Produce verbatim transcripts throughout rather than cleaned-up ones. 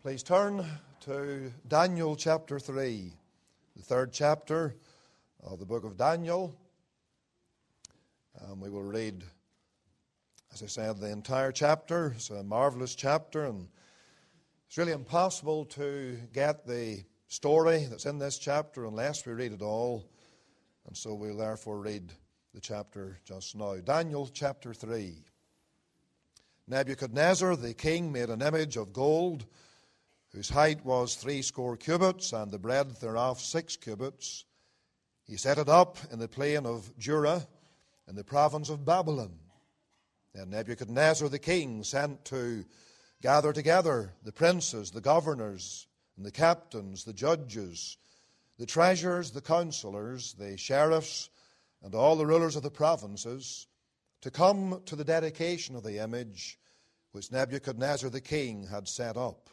Please turn to Daniel chapter three, the third chapter of the book of Daniel. And we will read, as I said, the entire chapter. It's a marvelous chapter, and it's really impossible to get the story that's in this chapter unless we read it all. And so we'll therefore read the chapter just now. Daniel chapter three. Nebuchadnezzar the king made an image of gold, whose height was threescore cubits, and the breadth thereof six cubits. He set it up in the plain of Dura, in the province of Babylon. Then Nebuchadnezzar the king sent to gather together the princes, the governors, and the captains, the judges, the treasurers, the counselors, the sheriffs, and all the rulers of the provinces, to come to the dedication of the image which Nebuchadnezzar the king had set up.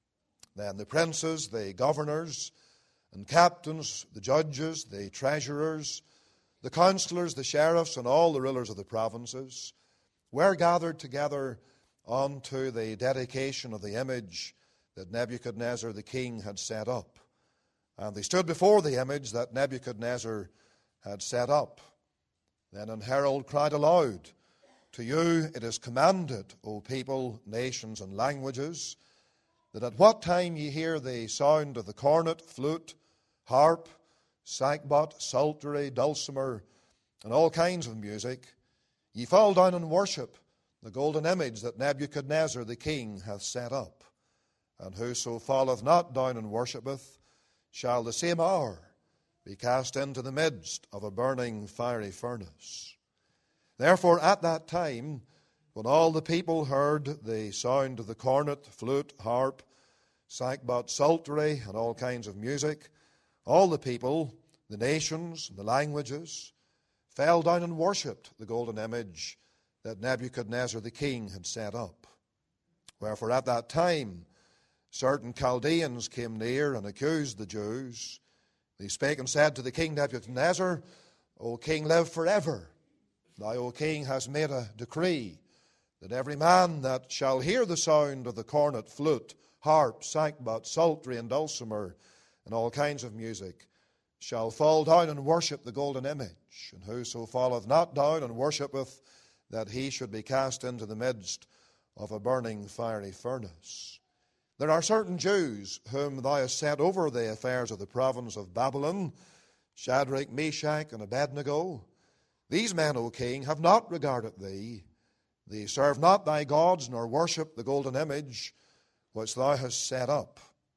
Then the princes, the governors, and captains, the judges, the treasurers, the counselors, the sheriffs, and all the rulers of the provinces were gathered together unto the dedication of the image that Nebuchadnezzar the king had set up. And they stood before the image that Nebuchadnezzar had set up. Then an herald cried aloud, "To you it is commanded, O people, nations, and languages, that at what time ye hear the sound of the cornet, flute, harp, sackbut, psaltery, dulcimer, and all kinds of music, ye fall down and worship the golden image that Nebuchadnezzar the king hath set up. And whoso falleth not down and worshippeth shall the same hour be cast into the midst of a burning fiery furnace." Therefore at that time, when all the people heard the sound of the cornet, flute, harp, sackbut, psaltery, and all kinds of music, all the people, the nations, and the languages, fell down and worshipped the golden image that Nebuchadnezzar the king had set up. Wherefore at that time certain Chaldeans came near and accused the Jews. They spake and said to the king Nebuchadnezzar, "O king, live forever. Thou, O king, hast made a decree that every man that shall hear the sound of the cornet, flute, harp, sackbut, psaltery, and dulcimer, and all kinds of music, shall fall down and worship the golden image. And whoso falleth not down and worshippeth, that he should be cast into the midst of a burning fiery furnace. There are certain Jews whom thou hast set over the affairs of the province of Babylon, Shadrach, Meshach, and Abednego. These men, O king, have not regarded thee. They serve not thy gods, nor worship the golden image which thou hast set up."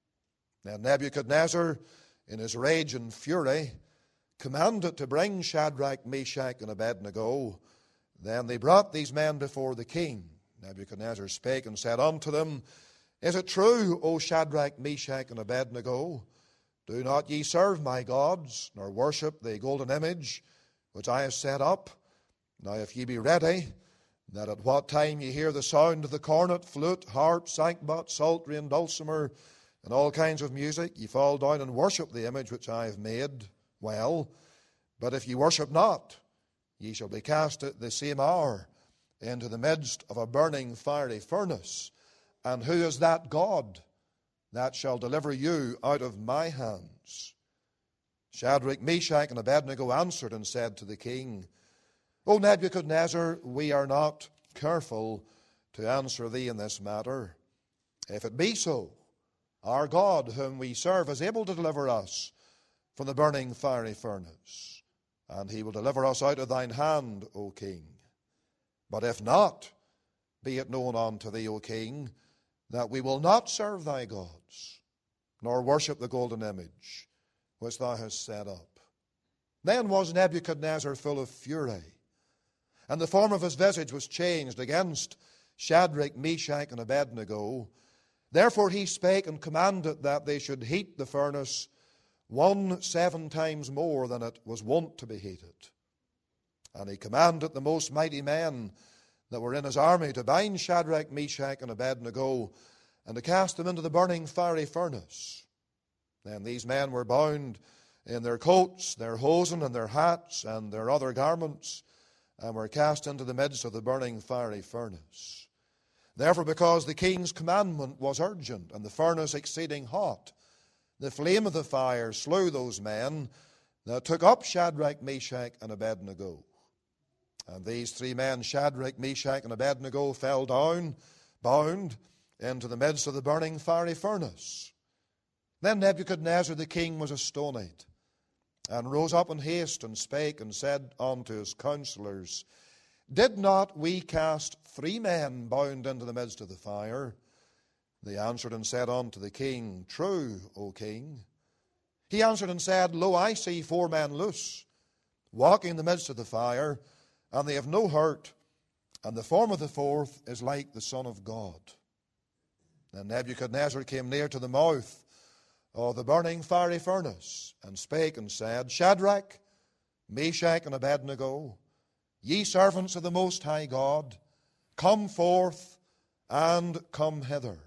Then Nebuchadnezzar, in his rage and fury, commanded to bring Shadrach, Meshach, and Abednego. Then they brought these men before the king. Nebuchadnezzar spake and said unto them, "Is it true, O Shadrach, Meshach, and Abednego? Do not ye serve my gods, nor worship the golden image which I have set up? Now if ye be ready, that at what time ye hear the sound of the cornet, flute, harp, sackbut, psaltery, and dulcimer, and all kinds of music, ye fall down and worship the image which I have made, well. But if ye worship not, ye shall be cast at the same hour into the midst of a burning fiery furnace. And who is that God that shall deliver you out of my hands?" Shadrach, Meshach, and Abednego answered and said to the king, "O Nebuchadnezzar, we are not careful to answer thee in this matter. If it be so, our God whom we serve is able to deliver us from the burning fiery furnace, and he will deliver us out of thine hand, O king. But if not, be it known unto thee, O king, that we will not serve thy gods, nor worship the golden image which thou hast set up." Then was Nebuchadnezzar full of fury, and the form of his visage was changed against Shadrach, Meshach, and Abednego. Therefore he spake and commanded that they should heat the furnace one seven times more than it was wont to be heated. And he commanded the most mighty men that were in his army to bind Shadrach, Meshach, and Abednego, and to cast them into the burning fiery furnace. Then these men were bound in their coats, their hosen, and their hats, and their other garments, and were cast into the midst of the burning fiery furnace. Therefore, because the king's commandment was urgent, and the furnace exceeding hot, the flame of the fire slew those men that took up Shadrach, Meshach, and Abednego. And these three men, Shadrach, Meshach, and Abednego, fell down, bound, into the midst of the burning fiery furnace. Then Nebuchadnezzar the king was astonied, and rose up in haste, and spake, and said unto his counselors, Did not we cast three men bound into the midst of the fire? They answered and said unto the king, True, O king. He answered and said, Lo, I see four men loose, walking in the midst of the fire, and they have no hurt, and the form of the fourth is like the Son of God. Then Nebuchadnezzar came near to the mouth of the burning fiery furnace, and spake and said, Shadrach, Meshach, and Abednego, ye servants of the Most High God, come forth and come hither.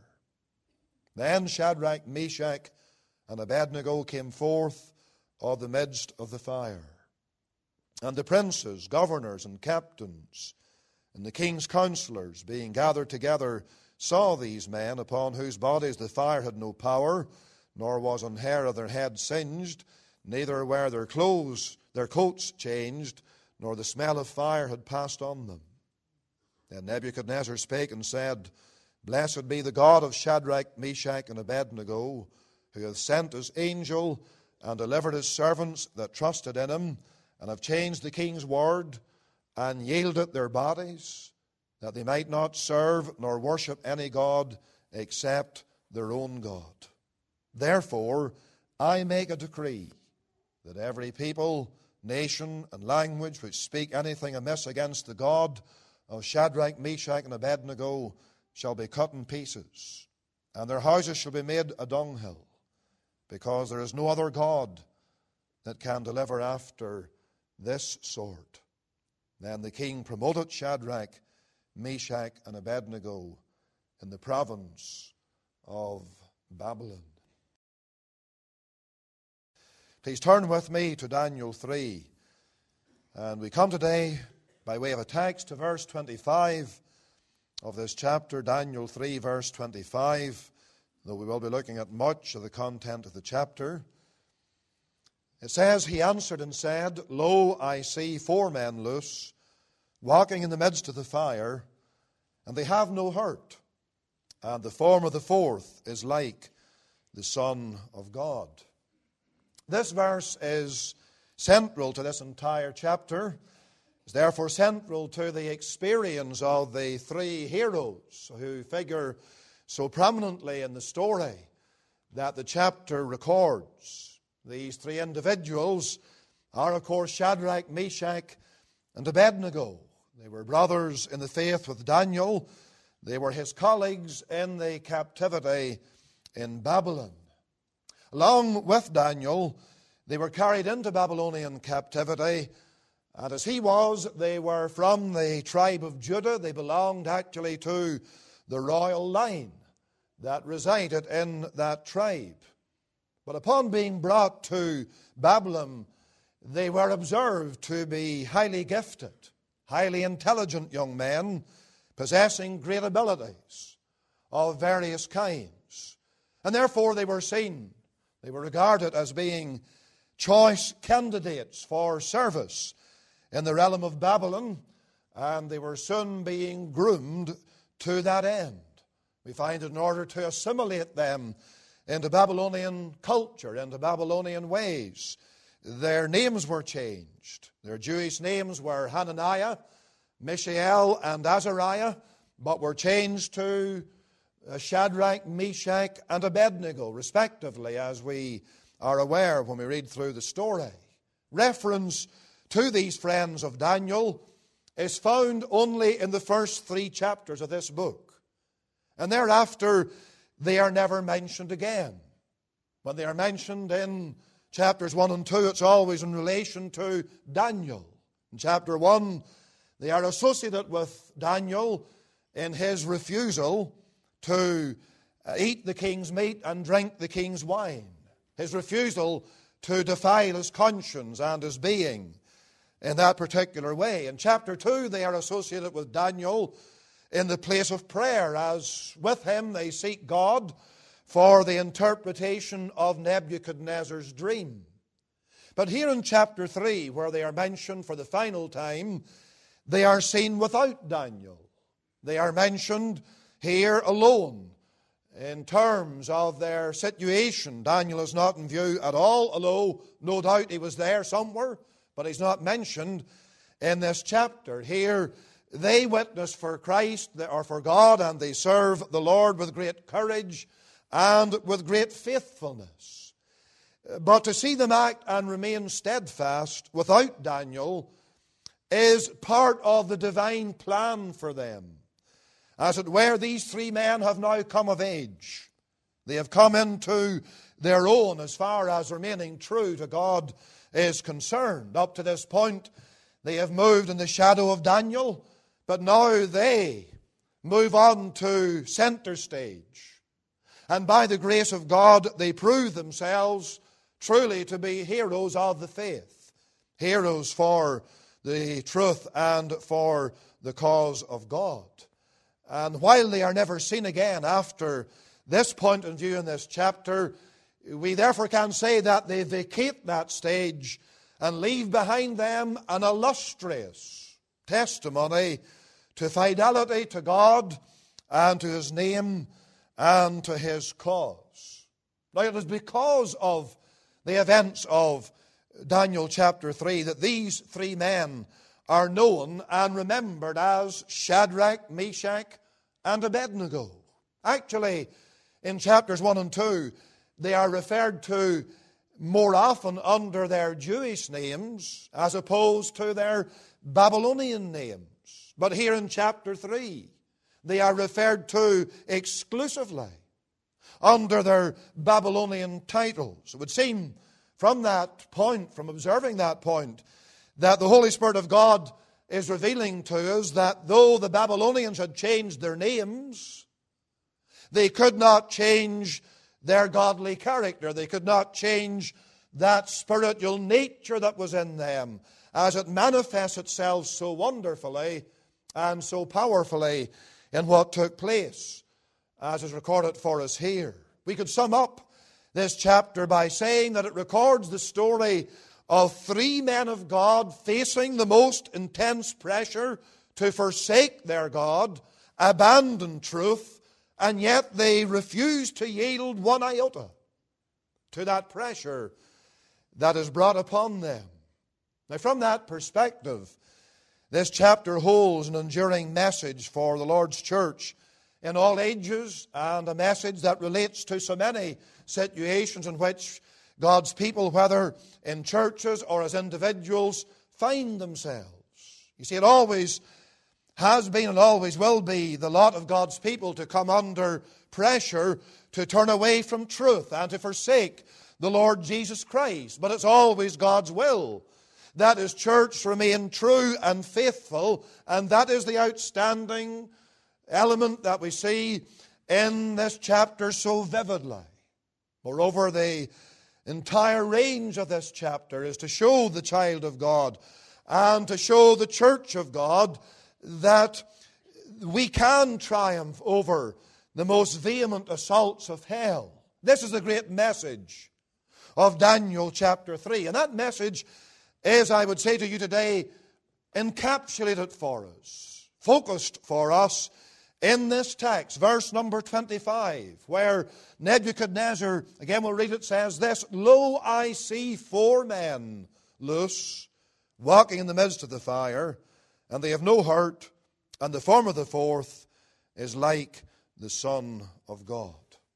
Then Shadrach, Meshach, and Abednego came forth of the midst of the fire. And the princes, governors, and captains, and the king's counselors, being gathered together, saw these men, upon whose bodies the fire had no power, nor was an hair of their head singed, neither were their clothes, their coats changed, nor the smell of fire had passed on them. Then Nebuchadnezzar spake and said, Blessed be the God of Shadrach, Meshach, and Abednego, who hath sent his angel and delivered his servants that trusted in him, and have changed the king's word, and yielded their bodies, that they might not serve nor worship any god except their own God. Therefore, I make a decree that every people, nation, and language which speak anything amiss against the God of Shadrach, Meshach, and Abednego shall be cut in pieces, and their houses shall be made a dunghill, because there is no other God that can deliver after this sort. Then the king promoted Shadrach, Meshach, and Abednego in the province of Babylon. Please turn with me to Daniel three. And we come today, by way of a text, to verse twenty-five of this chapter, Daniel three, verse twenty-five, though we will be looking at much of the content of the chapter. It says, He answered and said, Lo, I see four men loose, walking in the midst of the fire, and they have no hurt, and the form of the fourth is like the Son of God. This verse is central to this entire chapter. It's therefore central to the experience of the three heroes who figure so prominently in the story that the chapter records. These three individuals are, of course, Shadrach, Meshach, and Abednego. They were brothers in the faith with Daniel. They were his colleagues in the captivity in Babylon. Along with Daniel, they were carried into Babylonian captivity, and as he was, they were from the tribe of Judah. They belonged actually to the royal line that resided in that tribe. But upon being brought to Babylon, they were observed to be highly gifted, highly intelligent young men, possessing great abilities of various kinds. And therefore they were seen, they were regarded as being choice candidates for service in the realm of Babylon, and they were soon being groomed to that end. We find in order to assimilate them into Babylonian culture, into Babylonian ways, their names were changed. Their Jewish names were Hananiah, Mishael, and Azariah, but were changed to Shadrach, Meshach, and Abednego, respectively, as we are aware when we read through the story. Reference to these friends of Daniel is found only in the first three chapters of this book. And thereafter, they are never mentioned again. When they are mentioned in chapters one and two, it's always in relation to Daniel. In chapter one, they are associated with Daniel in his refusal to eat the king's meat and drink the king's wine. His refusal to defile his conscience and his being in that particular way. In chapter two, they are associated with Daniel in the place of prayer, as with him they seek God for the interpretation of Nebuchadnezzar's dream. But here in chapter three, where they are mentioned for the final time, they are seen without Daniel. They are mentioned here alone in terms of their situation. Daniel is not in view at all, although no doubt he was there somewhere, but he's not mentioned in this chapter. Here they witness for Christ or for God, and they serve the Lord with great courage and with great faithfulness. But to see them act and remain steadfast without Daniel is part of the divine plan for them. As it were, these three men have now come of age. They have come into their own as far as remaining true to God is concerned. Up to this point, they have moved in the shadow of Daniel, but now they move on to center stage. And by the grace of God, they prove themselves truly to be heroes of the faith, heroes for the truth and for the cause of God. And while they are never seen again after this point in view in this chapter, we therefore can say that they vacate that stage and leave behind them an illustrious testimony to fidelity to God and to His name and to His cause. Now it is because of the events of Daniel chapter three that these three men are known and remembered as Shadrach, Meshach, and Abednego. Actually, in chapters one and two, they are referred to more often under their Jewish names as opposed to their Babylonian names. But here in chapter three, they are referred to exclusively under their Babylonian titles. It would seem from that point, from observing that point, that the Holy Spirit of God is revealing to us that though the Babylonians had changed their names, they could not change their godly character. They could not change that spiritual nature that was in them as it manifests itself so wonderfully and so powerfully in what took place, as is recorded for us here. We could sum up this chapter by saying that it records the story of three men of God facing the most intense pressure to forsake their God, abandon truth, and yet they refuse to yield one iota to that pressure that is brought upon them. Now, from that perspective, this chapter holds an enduring message for the Lord's church in all ages, and a message that relates to so many situations in which God's people, whether in churches or as individuals, find themselves. You see, it always has been and always will be the lot of God's people to come under pressure to turn away from truth and to forsake the Lord Jesus Christ. But it's always God's will that His church remain true and faithful, and that is the outstanding element that we see in this chapter so vividly. Moreover, the entire range of this chapter is to show the child of God and to show the church of God that we can triumph over the most vehement assaults of hell. This is the great message of Daniel chapter three. And that message is, I would say to you today, encapsulated for us, focused for us in this text, verse number twenty-five, where Nebuchadnezzar, again we'll read it, says this: Lo, I see four men loose, walking in the midst of the fire, and they have no hurt, and the form of the fourth is like the Son of God.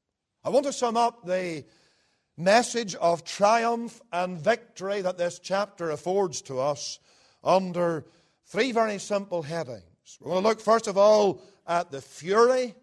I want to sum up the message of triumph and victory that this chapter affords to us under three very simple headings. We're going to look first of all at the fury.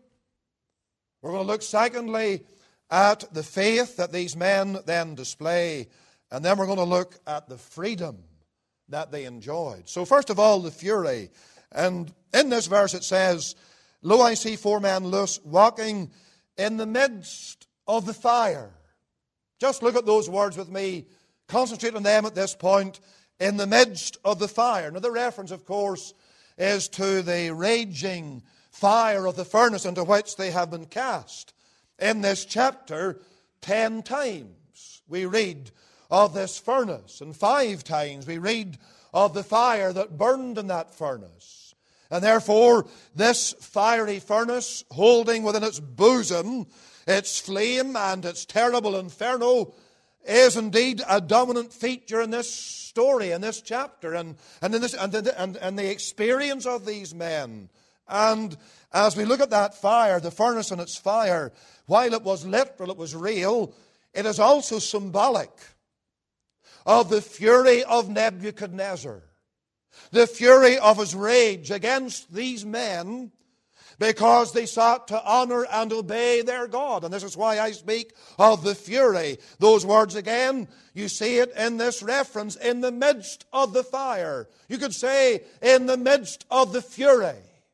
We're going to look secondly at the faith that these men then display. And then we're going to look at the freedom that they enjoyed. So first of all, the fury. And in this verse it says, Lo, I see four men loose, walking in the midst of the fire. Just look at those words with me. Concentrate on them at this point. In the midst of the fire. Now the reference, of course, is to the raging fire of the furnace into which they have been cast. In this chapter, ten times we read of this furnace, and five times we read of the fire that burned in that furnace. And therefore, this fiery furnace, holding within its bosom its flame and its terrible inferno, is indeed a dominant feature in this story, in this chapter, and, and, in this, and, and, and the experience of these men. And as we look at that fire, the furnace and its fire, while it was literal, it was real, it is also symbolic of the fury of Nebuchadnezzar, the fury of his rage against these men because they sought to honor and obey their God. And this is why I speak of the fury. Those words again, you see it in this reference, in the midst of the fire. You could say, in the midst of the fury.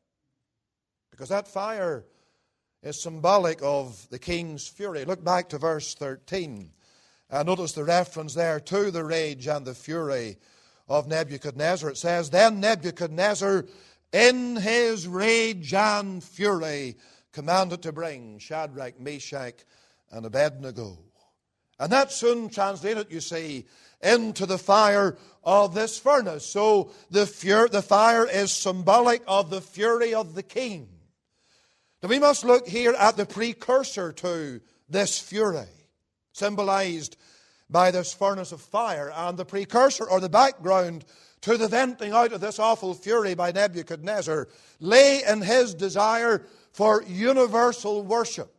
Because that fire is symbolic of the king's fury. Look back to verse thirteen. And notice the reference there to the rage and the fury of Nebuchadnezzar. It says, Then Nebuchadnezzar, in his rage and fury, commanded to bring Shadrach, Meshach, and Abednego. And that's soon translated, you see, into the fire of this furnace. So the, fur- the fire is symbolic of the fury of the king. Now we must look here at the precursor to this fury, symbolized by this furnace of fire, and the precursor or the background to the venting out of this awful fury by Nebuchadnezzar lay in his desire for universal worship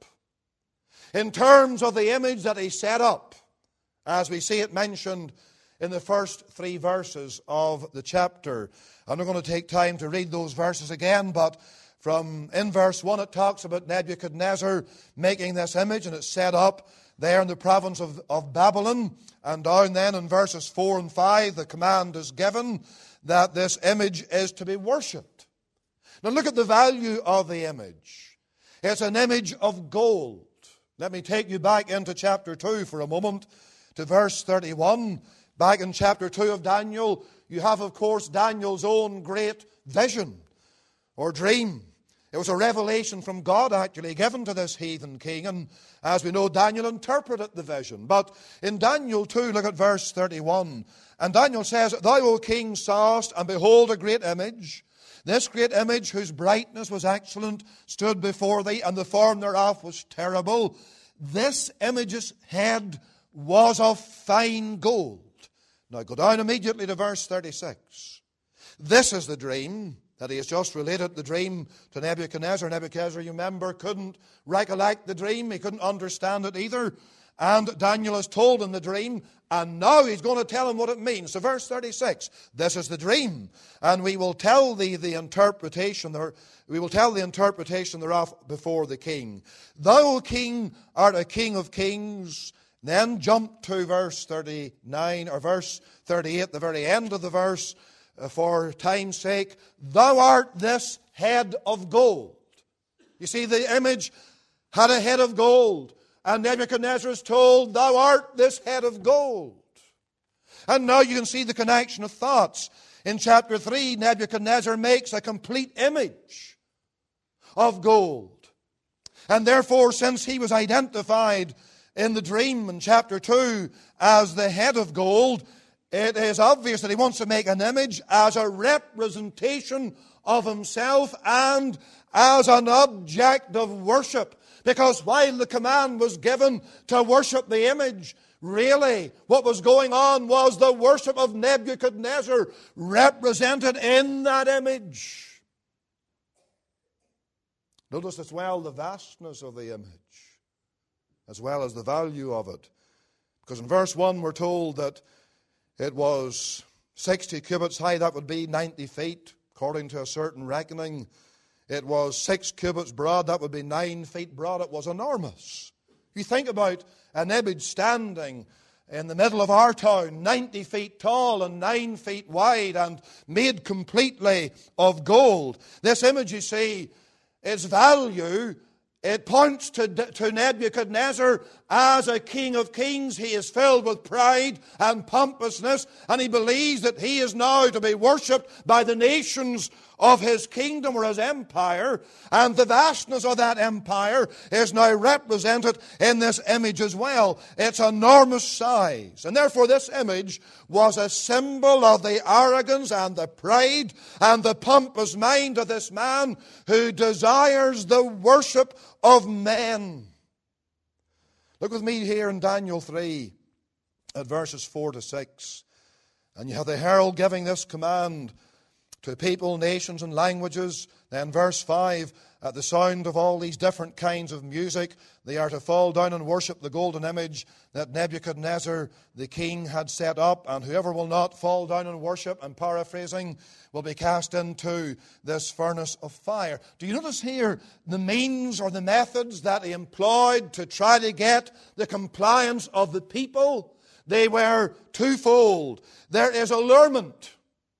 in terms of the image that he set up, as we see it mentioned in the first three verses of the chapter. I'm not going to take time to read those verses again, but from in verse one it talks about Nebuchadnezzar making this image, and it's set up there in the province of, of Babylon. And down then in verses four and five, the command is given that this image is to be worshipped. Now look at the value of the image. It's an image of gold. Let me take you back into chapter two for a moment, to verse thirty-one. Back in chapter two of Daniel, you have, of course, Daniel's own great vision or dream. It was a revelation from God, actually, given to this heathen king. And as we know, Daniel interpreted the vision. But in Daniel two, look at verse thirty-one. And Daniel says, Thou, O king, sawest, and behold, a great image. This great image, whose brightness was excellent, stood before thee, and the form thereof was terrible. This image's head was of fine gold. Now go down immediately to verse thirty-six. This is the dream that he has just related, the dream to Nebuchadnezzar. Nebuchadnezzar, you remember, couldn't recollect the dream. He couldn't understand it either. And Daniel has told him the dream, and now he's going to tell him what it means. So verse thirty-six, this is the dream, and we will tell thee the interpretation, there, we will tell the interpretation thereof before the king. Thou, O king, art a king of kings. Then jump to verse thirty-nine, or verse thirty-eight, the very end of the verse, for time's sake. Thou art this head of gold. You see, the image had a head of gold. And Nebuchadnezzar is told, Thou art this head of gold. And now you can see the connection of thoughts. In chapter three, Nebuchadnezzar makes a complete image of gold. And therefore, since he was identified in the dream in chapter two as the head of gold, it is obvious that he wants to make an image as a representation of himself and as an object of worship. Because while the command was given to worship the image, really what was going on was the worship of Nebuchadnezzar represented in that image. Notice as well the vastness of the image, as well as the value of it. Because in verse one we're told that it was sixty cubits high, that would be ninety feet, according to a certain reckoning. It was six cubits broad, that would be nine feet broad. It was enormous. You think about an image standing in the middle of our town, ninety feet tall and nine feet wide, and made completely of gold. This image, you see, its value, it points to, to Nebuchadnezzar as a king of kings. He is filled with pride and pompousness, and he believes that he is now to be worshipped by the nations of his kingdom or his empire, and the vastness of that empire is now represented in this image as well. It's enormous size, and therefore this image was a symbol of the arrogance and the pride and the pompous mind of this man who desires the worship of men. Look with me here in Daniel three at verses four to six. And you have the herald giving this command to people, nations, and languages. Then verse five, at the sound of all these different kinds of music, they are to fall down and worship the golden image that Nebuchadnezzar the king had set up. And whoever will not fall down and worship, I'm paraphrasing, will be cast into this furnace of fire. Do you notice here the means or the methods that he employed to try to get the compliance of the people? They were twofold. There is allurement.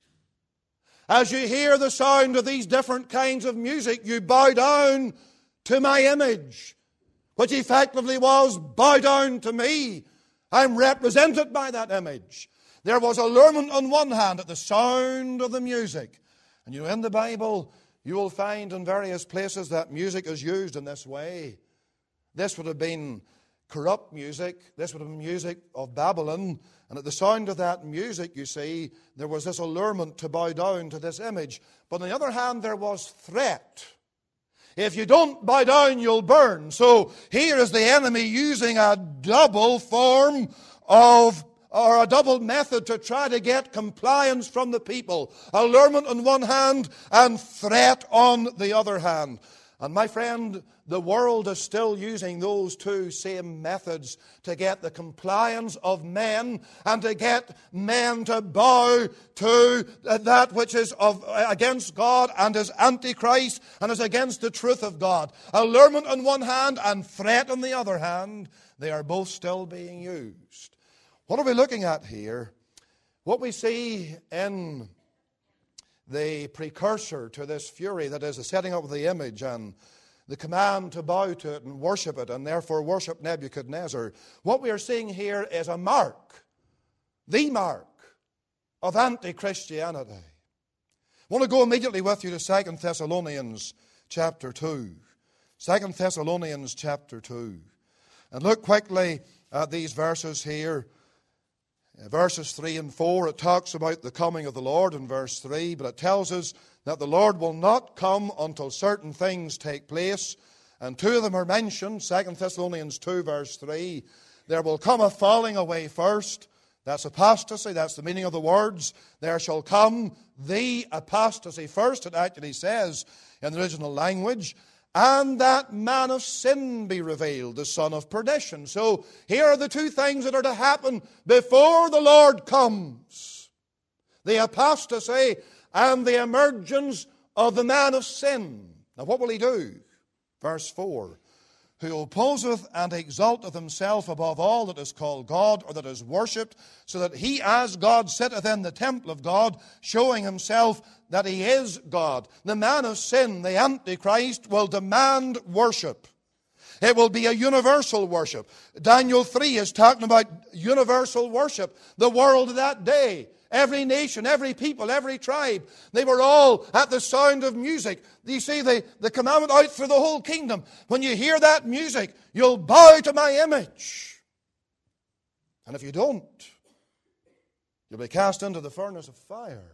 As you hear the sound of these different kinds of music, you bow down to my image, which effectively was, bow down to me. I'm represented by that image. There was allurement on one hand at the sound of the music. And you know, in the Bible, you will find in various places that music is used in this way. This would have been corrupt music. This would have been music of Babylon. And at the sound of that music, you see, there was this allurement to bow down to this image. But on the other hand, there was threat. If you don't bow down, you'll burn. So here is the enemy using a double form of, or a double method to try to get compliance from the people. Allurement on one hand and threat on the other hand. And my friend, the world is still using those two same methods to get the compliance of men and to get men to bow to that which is of, against God and is antichrist and is against the truth of God. Allurement on one hand and threat on the other hand. They are both still being used. What are we looking at here? What we see in the precursor to this fury, that is the setting up of the image and the command to bow to it and worship it, and therefore worship Nebuchadnezzar. What we are seeing here is a mark, the mark of anti-Christianity. I want to go immediately with you to Second Thessalonians chapter two. Second Thessalonians chapter two. And look quickly at these verses here. Verses three and four, it talks about the coming of the Lord in verse three, but it tells us that the Lord will not come until certain things take place. And two of them are mentioned. Second Thessalonians two verse three. There will come a falling away first. That's apostasy. That's the meaning of the words. There shall come the apostasy first, it actually says in the original language. And that man of sin be revealed, the son of perdition. So here are the two things that are to happen before the Lord comes. The apostasy and the emergence of the man of sin. Now what will he do? Verse four. Who opposeth and exalteth himself above all that is called God or that is worshipped, so that he as God sitteth in the temple of God, showing himself that he is God. The man of sin, the Antichrist, will demand worship. It will be a universal worship. Daniel three is talking about universal worship. The world of that day, every nation, every people, every tribe, they were all at the sound of music. You see the, the commandment out through the whole kingdom. When you hear that music, you'll bow to my image. And if you don't, you'll be cast into the furnace of fire.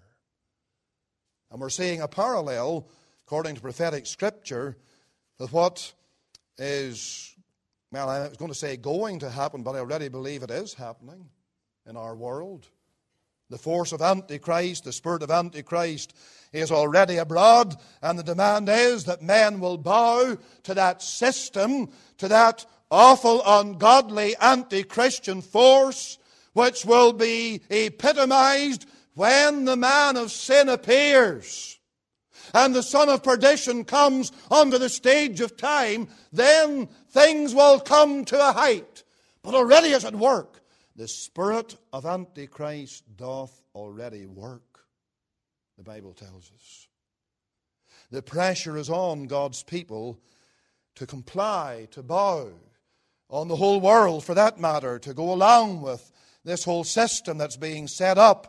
And we're seeing a parallel, according to prophetic scripture, with what is, well, I was going to say going to happen, but I already believe it is happening in our world. The force of Antichrist, the spirit of Antichrist is already abroad, and the demand is that men will bow to that system, to that awful, ungodly, anti-Christian force, which will be epitomized when the man of sin appears and the son of perdition comes onto the stage of time. Then things will come to a height. But already is at work. The spirit of Antichrist doth already work, the Bible tells us. The pressure is on God's people to comply, to bow, on the whole world for that matter, to go along with this whole system that's being set up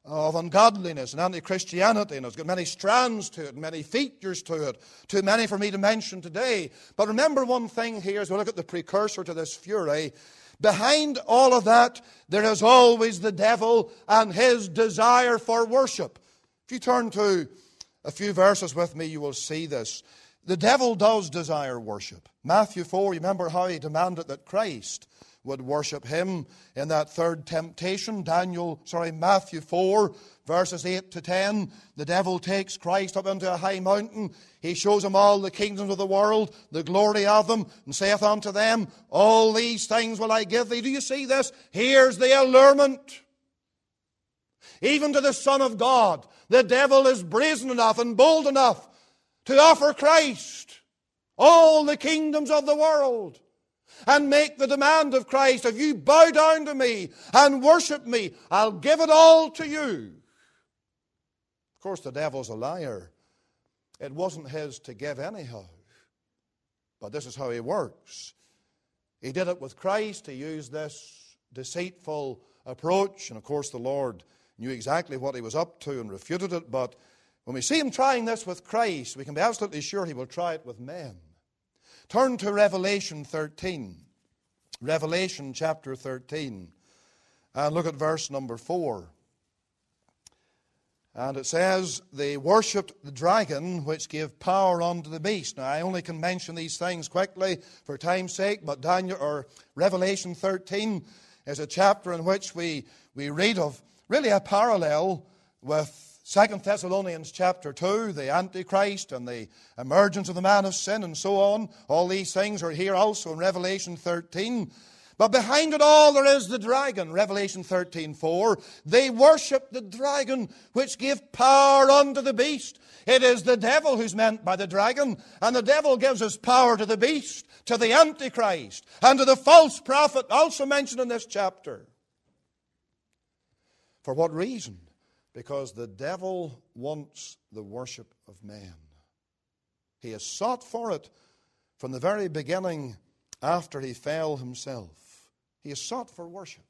of ungodliness and anti-Christianity, and it's got many strands to it and many features to it, too many for me to mention today. But remember one thing here as we look at the precursor to this fury. Behind all of that, there is always the devil and his desire for worship. If you turn to a few verses with me, you will see this. The devil does desire worship. Matthew four, you remember how he demanded that Christ would worship him in that third temptation. Daniel, sorry, Matthew four, verses eight to ten. The devil takes Christ up into a high mountain. He shows him all the kingdoms of the world, the glory of them, and saith unto them, all these things will I give thee. Do you see this? Here's the allurement. Even to the Son of God, the devil is brazen enough and bold enough to offer Christ all the kingdoms of the world and make the demand of Christ, if you bow down to me and worship me, I'll give it all to you. Of course, the devil's a liar. It wasn't his to give anyhow. But this is how he works. He did it with Christ. He used this deceitful approach. And of course, the Lord knew exactly what he was up to and refuted it. But when we see him trying this with Christ, we can be absolutely sure he will try it with men. Turn to Revelation thirteen. Revelation chapter thirteen. And look at verse number four. And it says, they worshipped the dragon, which gave power unto the beast. Now, I only can mention these things quickly for time's sake, but Daniel or Revelation thirteen is a chapter in which we, we read of really a parallel with Second Thessalonians chapter two, the Antichrist and the emergence of the man of sin and so on. All these things are here also in Revelation thirteen. But behind it all there is the dragon. Revelation thirteen four. They worship the dragon which gave power unto the beast. It is the devil who's meant by the dragon. And the devil gives his power to the beast, to the Antichrist, and to the false prophet, also mentioned in this chapter. For what reason? Because the devil wants the worship of men. He has sought for it from the very beginning after he fell himself. He has sought for worship.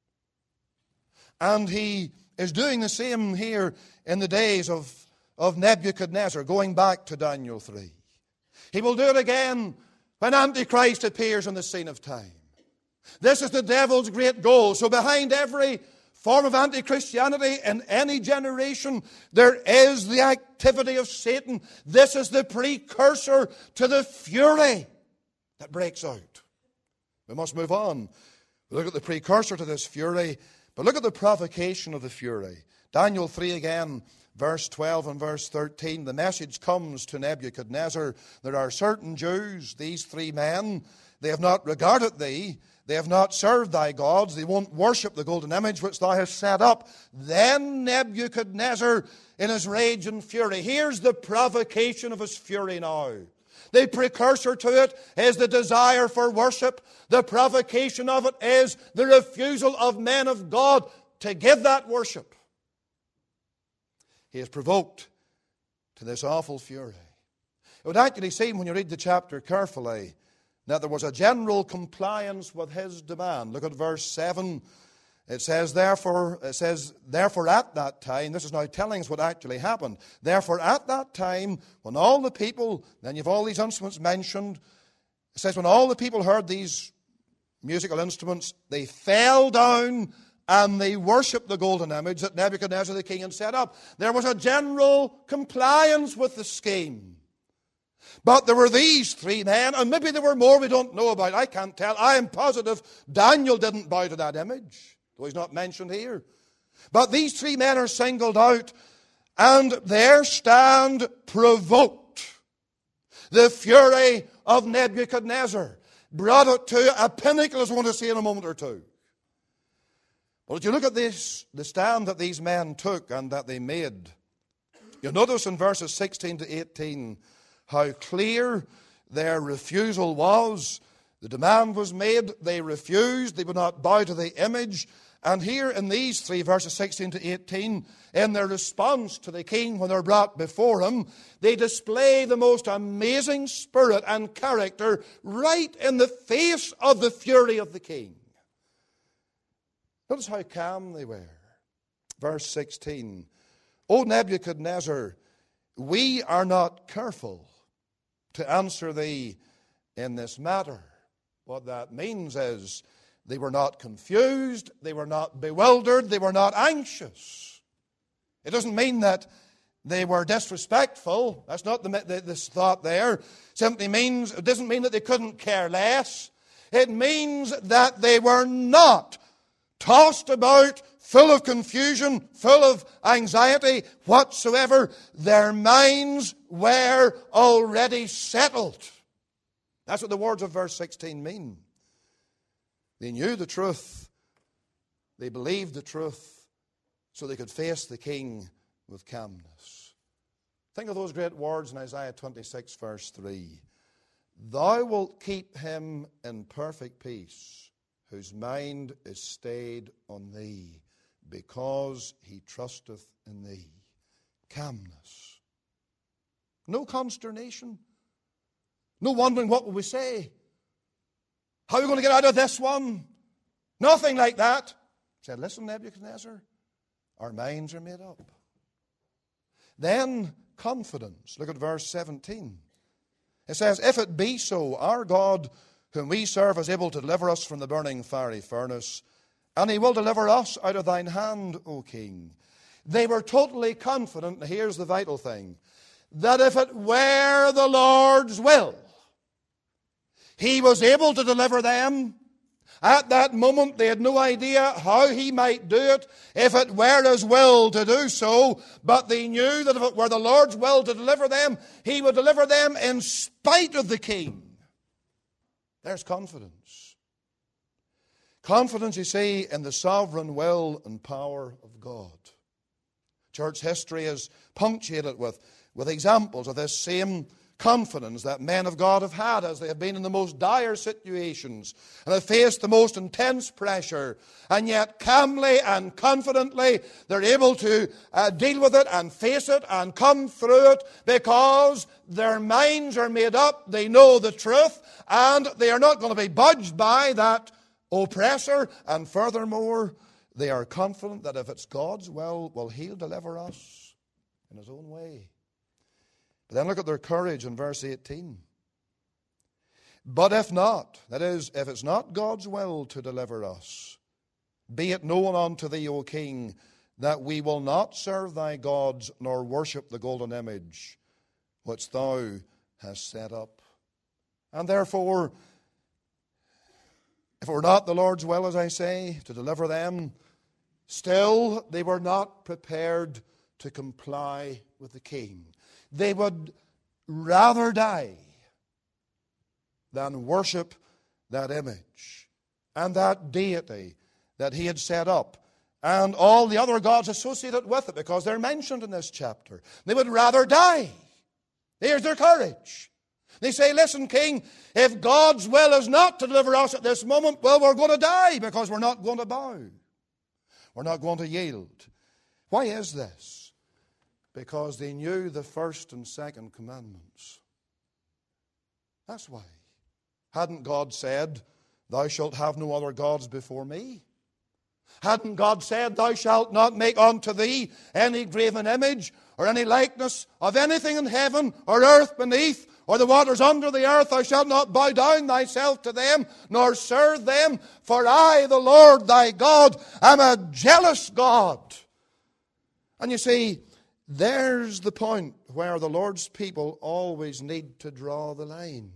And he is doing the same here in the days of, of Nebuchadnezzar, going back to Daniel three. He will do it again when Antichrist appears on the scene of time. This is the devil's great goal. So behind every form of anti-Christianity in any generation, there is the activity of Satan. This is the precursor to the fury that breaks out. We must move on. We look at the precursor to this fury, but look at the provocation of the fury. Daniel three again, verse twelve and verse thirteen. The message comes to Nebuchadnezzar. There are certain Jews, these three men, they have not regarded thee. They have not served thy gods. They won't worship the golden image which thou hast set up. Then Nebuchadnezzar, in his rage and fury, here's the provocation of his fury now. The precursor to it is the desire for worship. The provocation of it is the refusal of men of God to give that worship. He is provoked to this awful fury. It would actually seem, when you read the chapter carefully, that there was a general compliance with his demand. Look at verse seven. It says, therefore, it says, therefore at that time, this is now telling us what actually happened. Therefore at that time, when all the people, then you've all these instruments mentioned, it says, when all the people heard these musical instruments, they fell down and they worshipped the golden image that Nebuchadnezzar the king had set up. There was a general compliance with the scheme. But there were these three men, and maybe there were more we don't know about. I can't tell. I am positive Daniel didn't bow to that image, though he's not mentioned here. But these three men are singled out, and their stand provoked the fury of Nebuchadnezzar, brought it to a pinnacle, as we want to see in a moment or two. But if you look at this, the stand that these men took and that they made, you'll notice in verses sixteen to eighteen how clear their refusal was. The demand was made, they refused, they would not bow to the image. And here in these three verses, sixteen to eighteen, in their response to the king when they're brought before him, they display the most amazing spirit and character right in the face of the fury of the king. Notice how calm they were. verse sixteen. O Nebuchadnezzar, we are not careful to answer thee in this matter. What that means is they were not confused, they were not bewildered, they were not anxious. It doesn't mean that they were disrespectful. That's not the, the, this thought there. It simply means, it doesn't mean that they couldn't care less. It means that they were not tossed about, full of confusion, full of anxiety whatsoever. Their minds were already settled. That's what the words of verse sixteen mean. They knew the truth. They believed the truth so they could face the king with calmness. Think of those great words in Isaiah twenty-six, verse three. Thou wilt keep him in perfect peace, whose mind is stayed on thee, because he trusteth in thee. Calmness. No consternation. No wondering what will we say. How are we going to get out of this one? Nothing like that. He said, listen, Nebuchadnezzar, our minds are made up. Then confidence. Look at verse seventeen. It says, if it be so, our God, whom we serve, is able to deliver us from the burning fiery furnace, and he will deliver us out of thine hand, O king. They were totally confident, and here's the vital thing, that if it were the Lord's will, he was able to deliver them. At that moment, they had no idea how he might do it, if it were his will to do so. But they knew that if it were the Lord's will to deliver them, he would deliver them in spite of the king. There's confidence. Confidence, you see, in the sovereign will and power of God. Church history is punctuated with, with examples of this same confidence that men of God have had as they have been in the most dire situations and have faced the most intense pressure, and yet calmly and confidently they're able to uh, deal with it and face it and come through it because their minds are made up, they know the truth, and they are not going to be budged by that oppressor. And furthermore, they are confident that if it's God's will, well, he'll deliver us in his own way. But then look at their courage in verse eighteen. But if not, that is, if it's not God's will to deliver us, be it known unto thee, O king, that we will not serve thy gods nor worship the golden image which thou hast set up. And therefore, if it were not the Lord's will, as I say, to deliver them, still they were not prepared to comply with the king. They would rather die than worship that image and that deity that he had set up and all the other gods associated with it, because they're mentioned in this chapter. They would rather die. Here's their courage. They say, listen, king, if God's will is not to deliver us at this moment, well, we're going to die because we're not going to bow. We're not going to yield. Why is this? Because they knew the first and second commandments. That's why. Hadn't God said, thou shalt have no other gods before me? Hadn't God said, thou shalt not make unto thee any graven image or any likeness of anything in heaven or earth beneath or the waters under the earth? Thou shalt not bow down thyself to them nor serve them. For I, the Lord thy God, am a jealous God. And you see, there's the point where the Lord's people always need to draw the line.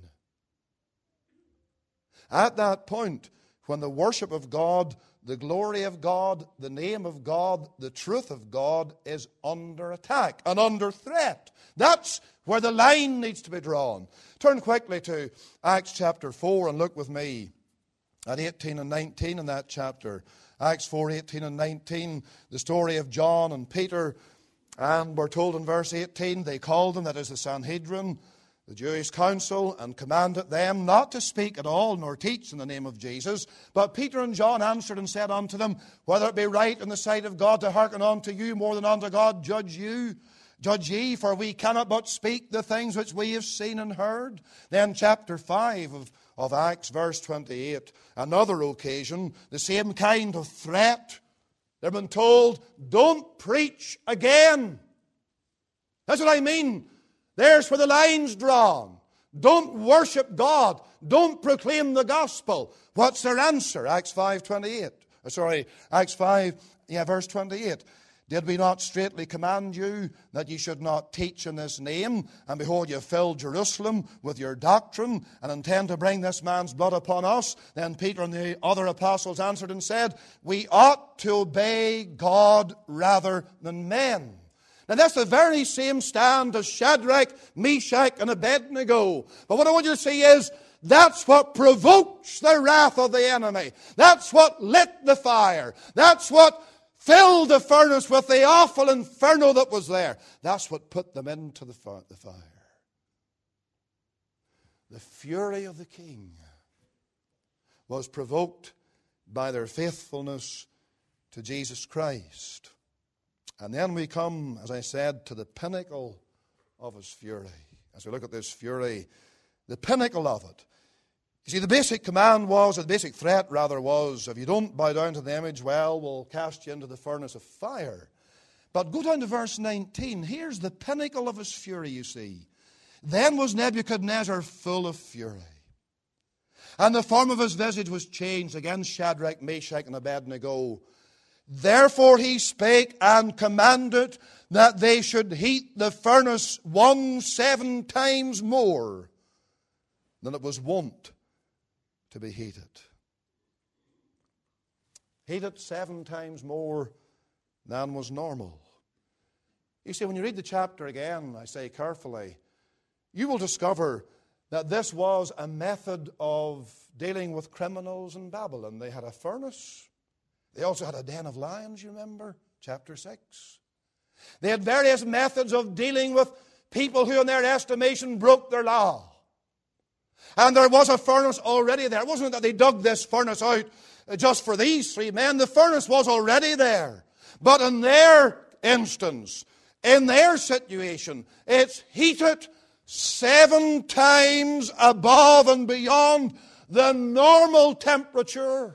At that point, when the worship of God, the glory of God, the name of God, the truth of God is under attack and under threat. That's where the line needs to be drawn. Turn quickly to Acts chapter four and look with me at eighteen and nineteen in that chapter. Acts four, eighteen and nineteen, the story of John and Peter. And we're told in verse eighteen, they called them, that is the Sanhedrin, the Jewish council, and commanded them not to speak at all nor teach in the name of Jesus. But Peter and John answered and said unto them, whether it be right in the sight of God to hearken unto you more than unto God, judge you. Judge ye, for we cannot but speak the things which we have seen and heard. Then chapter five of, of Acts, verse twenty-eight, another occasion, the same kind of threat. They've been told, don't preach again. That's what I mean. There's where the line's drawn. Don't worship God. Don't proclaim the gospel. What's their answer? Acts five twenty-eight. Sorry, Acts five, yeah, verse twenty-eight. Did we not straitly command you that ye should not teach in this name? And behold, ye have filled Jerusalem with your doctrine, and intend to bring this man's blood upon us. Then Peter and the other apostles answered and said, we ought to obey God rather than men. Now that's the very same stand as Shadrach, Meshach, and Abednego. But what I want you to see is, that's what provokes the wrath of the enemy. That's what lit the fire. That's what filled the furnace with the awful inferno that was there. That's what put them into the fire. The fury of the king was provoked by their faithfulness to Jesus Christ. And then we come, as I said, to the pinnacle of his fury. As we look at this fury, the pinnacle of it. You see, the basic command was, or the basic threat rather was, if you don't bow down to the image, well, we'll cast you into the furnace of fire. But go down to verse nineteen. Here's the pinnacle of his fury, you see. Then was Nebuchadnezzar full of fury, and the form of his visage was changed against Shadrach, Meshach, and Abednego. Therefore he spake and commanded that they should heat the furnace one seven times more than it was wont to be heated. Heated seven times more than was normal. You see, when you read the chapter again, I say carefully, you will discover that this was a method of dealing with criminals in Babylon. They had a furnace. They also had a den of lions, you remember? Chapter six. They had various methods of dealing with people who in their estimation broke their law. And there was a furnace already there. It wasn't that they dug this furnace out just for these three men. The furnace was already there. But in their instance, in their situation, it's heated seven times above and beyond the normal temperature.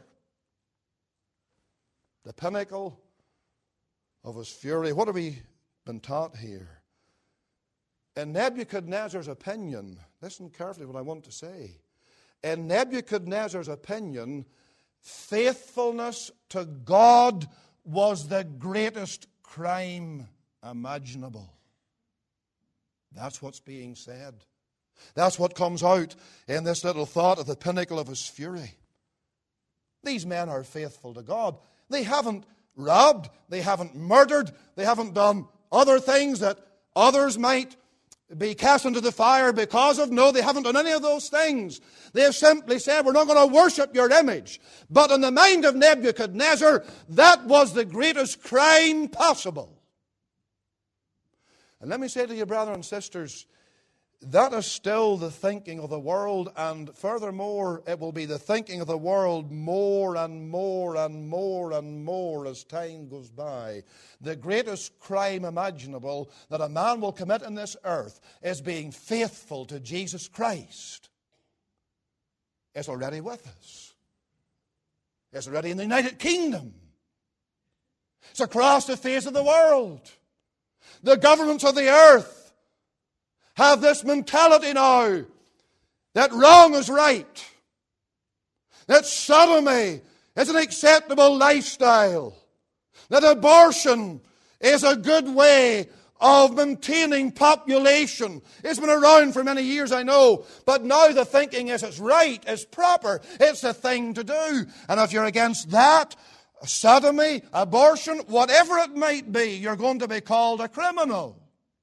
The pinnacle of his fury. What have we been taught here? In Nebuchadnezzar's opinion, listen carefully what I want to say. In Nebuchadnezzar's opinion, faithfulness to God was the greatest crime imaginable. That's what's being said. That's what comes out in this little thought of the pinnacle of his fury. These men are faithful to God. They haven't robbed, they haven't murdered, they haven't done other things that others might be cast into the fire because of. No, they haven't done any of those things. They have simply said, we're not going to worship your image. But in the mind of Nebuchadnezzar, that was the greatest crime possible. And let me say to you, brothers and sisters, that is still the thinking of the world, and furthermore, it will be the thinking of the world more and more and more and more as time goes by. The greatest crime imaginable that a man will commit on this earth is being faithful to Jesus Christ. It's already with us. It's already in the United Kingdom. It's across the face of the world. The governments of the earth have this mentality now that wrong is right, that sodomy is an acceptable lifestyle, that abortion is a good way of maintaining population. It's been around for many years, I know, but now the thinking is it's right, it's proper, it's the thing to do. And if you're against that, sodomy, abortion, whatever it might be, you're going to be called a criminal.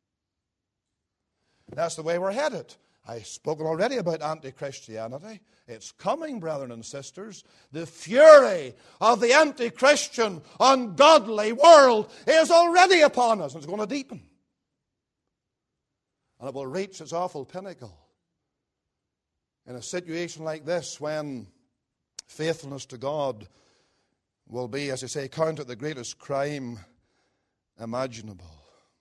That's the way we're headed. I've spoken already about anti-Christianity. It's coming, brethren and sisters. The fury of the anti-Christian, ungodly world is already upon us, and it's going to deepen. And it will reach its awful pinnacle in a situation like this, when faithfulness to God will be, as I say, counted the greatest crime imaginable.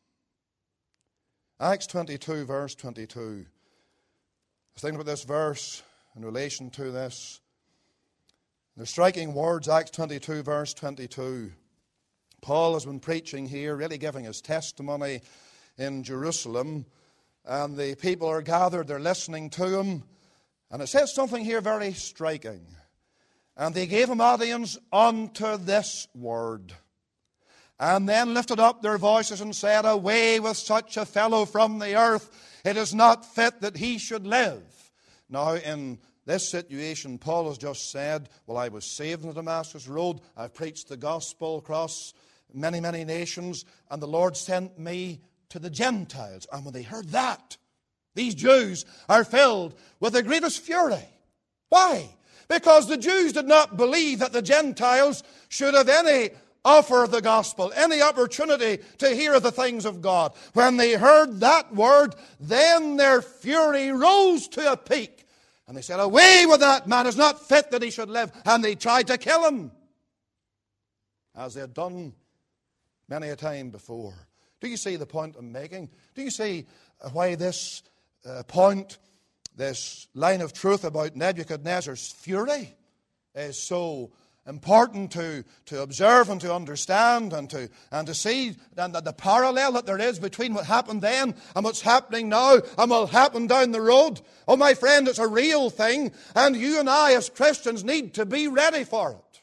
Acts twenty-two, verse twenty-two. I was thinking about this verse in relation to this. They're striking words, Acts twenty-two, verse twenty-two. Paul has been preaching here, really giving his testimony in Jerusalem. And the people are gathered, they're listening to him. And it says something here very striking. And they gave him audience unto this word. And then lifted up their voices and said, Away with such a fellow from the earth. It is not fit that he should live. Now, in this situation, Paul has just said, well, I was saved on the Damascus Road. I've preached the gospel across many, many nations. And the Lord sent me to the Gentiles. And when they heard that, these Jews are filled with the greatest fury. Why? Because the Jews did not believe that the Gentiles should have any offer of the gospel, any opportunity to hear the things of God. When they heard that word, then their fury rose to a peak. And they said, Away with that man, it's not fit that he should live. And they tried to kill him, as they had done many a time before. Do you see the point I'm making? Do you see why this uh, point, this line of truth about Nebuchadnezzar's fury is so important to, to observe and to understand and to, and to see and the, the parallel that there is between what happened then and what's happening now and what will happen down the road? Oh, my friend, it's a real thing, and you and I as Christians need to be ready for it.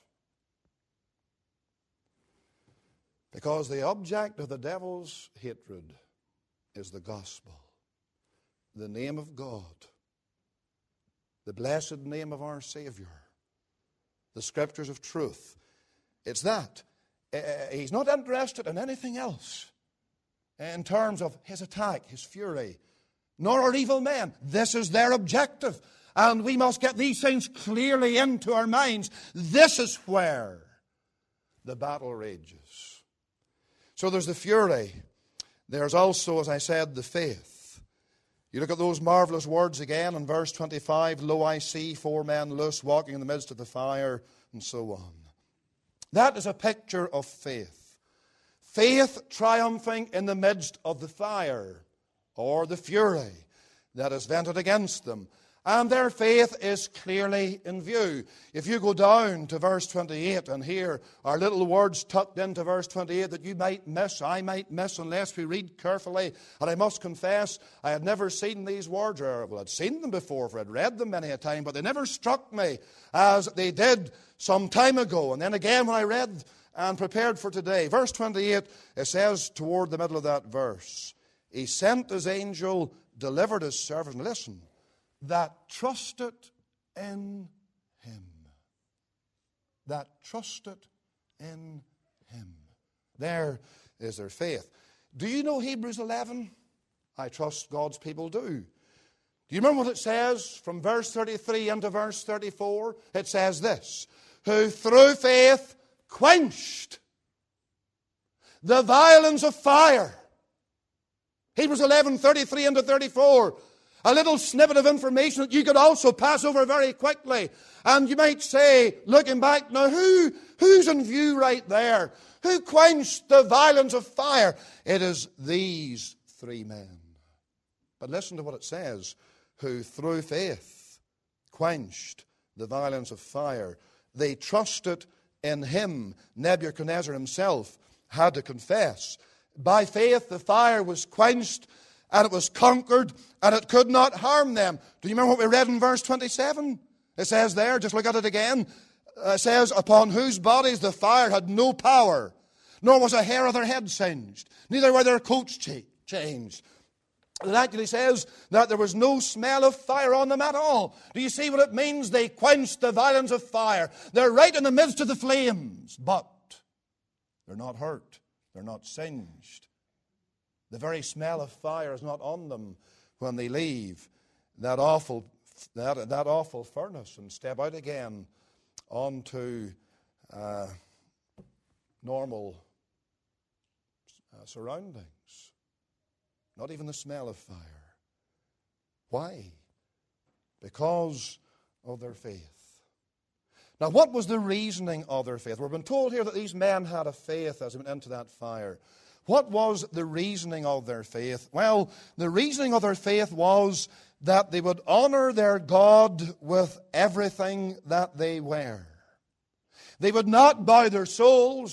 Because the object of the devil's hatred is the gospel, the name of God, the blessed name of our Savior, the scriptures of truth. It's that. Uh, he's not interested in anything else in terms of his attack, his fury, nor are evil men. This is their objective. And we must get these things clearly into our minds. This is where the battle rages. So there's the fury. There's also, as I said, the faith. You look at those marvelous words again in verse twenty-five. Lo, I see four men loose walking in the midst of the fire, and so on. That is a picture of faith. Faith triumphing in the midst of the fire, or the fury that is vented against them. And their faith is clearly in view. If you go down to verse twenty-eight and hear our little words tucked into verse twenty-eight that you might miss, I might miss unless we read carefully. And I must confess, I had never seen these words, or well, I'd seen them before, for I'd read them many a time, but they never struck me as they did some time ago. And then again when I read and prepared for today, verse twenty-eight, it says toward the middle of that verse, He sent His angel, delivered His servant. Listen. That trusted in Him. That trusted in Him. There is their faith. Do you know Hebrews eleven? I trust God's people do. Do you remember what it says from verse thirty-three into verse thirty-four? It says this, who through faith quenched the violence of fire. Hebrews eleven, thirty-three into thirty-four. A little snippet of information that you could also pass over very quickly. And you might say, looking back, now who, who's in view right there? Who quenched the violence of fire? It is these three men. But listen to what it says. Who through faith quenched the violence of fire. They trusted in Him. Nebuchadnezzar himself had to confess. By faith the fire was quenched, and it was conquered, and it could not harm them. Do you remember what we read in verse twenty-seven? It says there, just look at it again. It says, upon whose bodies the fire had no power, nor was a hair of their head singed, neither were their coats changed. It actually says that there was no smell of fire on them at all. Do you see what it means? They quenched the violence of fire. They're right in the midst of the flames, but they're not hurt. They're not singed. The very smell of fire is not on them when they leave that awful, that, that awful furnace and step out again onto uh, normal uh, surroundings. Not even the smell of fire. Why? Because of their faith. Now, what was the reasoning of their faith? We've been told here that these men had a faith as they went into that fire. What was the reasoning of their faith? Well, the reasoning of their faith was that they would honor their God with everything that they were. They would not bow their souls